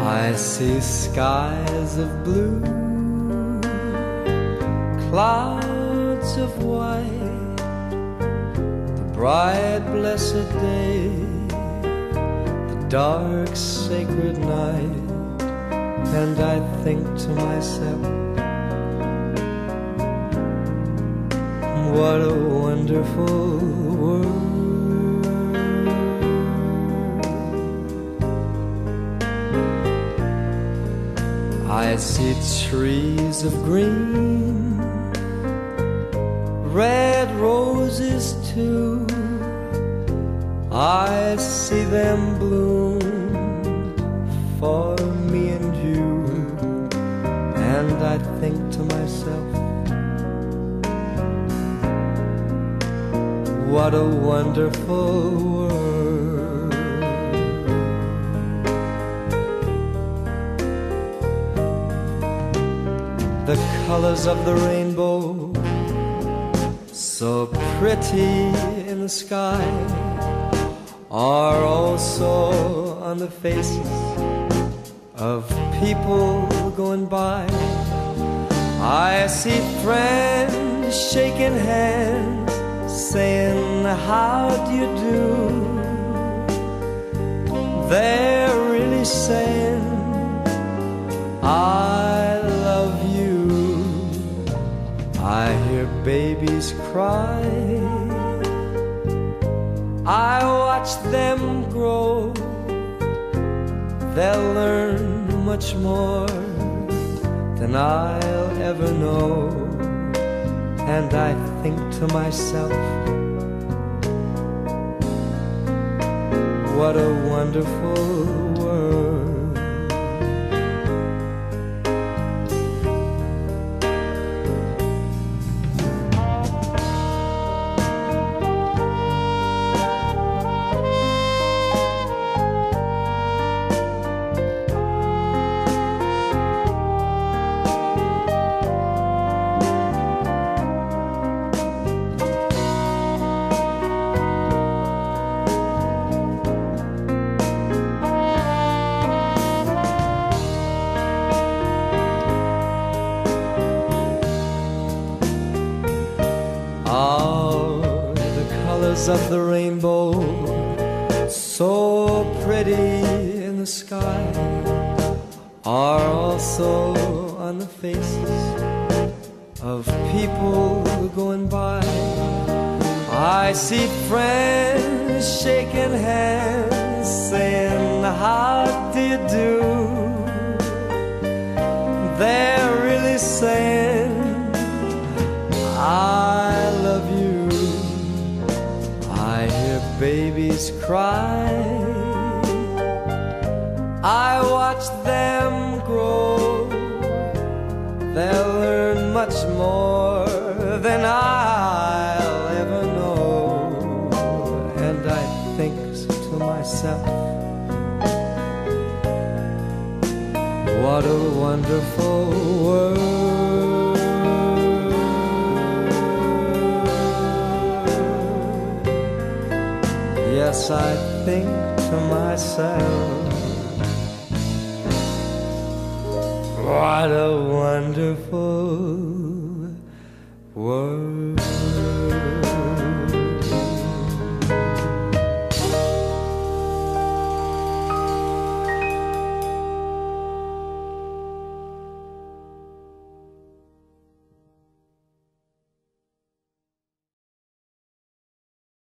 I see skies of blue, clouds of white, the bright blessed day, the dark sacred night. And I think to myself, what a wonderful world. I see trees of green, red roses too. I see them bloom for me and you. And I think to myself, what a wonderful world. The colors of the rainbow, so pretty in the sky, are also on the faces of people going by. I see friends shaking hands, saying, how do you do? They're really saying, I love you. I hear babies cry, I watch them grow. They'll learn much more than I'll ever know. And I think to myself, what a wonderful world. Oh, the colors of the rainbow, so pretty in the sky, are also on the faces of people going by. I see friends shaking hands, saying, how do you do? They're really saying, I love you. I hear babies cry, I watch them grow. They'll learn much more than I'll ever know. And I think to myself, what a wonderful world. Yes, I think to myself, what a wonderful world.